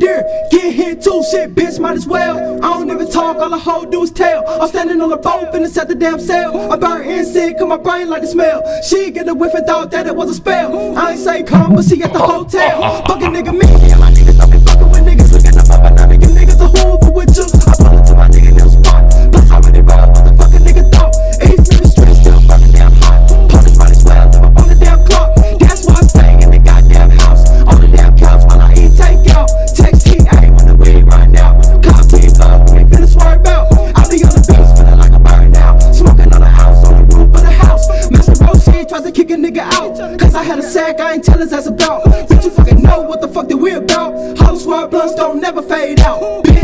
deer. Get hit too, shit, bitch, might as well. I don't even talk, all I hoe do is tell. I'm standing on the boat, finna set the damn sail. I burn insect, cause my brain like the smell. She get a whiff and thought that it was a spell. I ain't say come, but she at the hotel. Fucking nigga me, yeah, my niggas don't be fucking with niggas. Looking up and I make you niggas a hoover with you. I pull it to my nigga new spot. Plus I really roll, motherfucking nigga thought. East nigga street still fucking damn hot. Police might as well live up on the damn clock. That's why I stay in the goddamn house. On the damn couch while I eat takeout. Text TA when the weed run out. Cop team up when we finna swerve out. I be on the beach feeling like I'm burned out. Smoking on the house, on the roof of the house. Mr. Roshi tried to kick a nigga out. Cause I had a sack, I ain't tell his ass about. Bitch, you fucking know what the fuck that we about. House squad blunts don't never fade out. Bitch,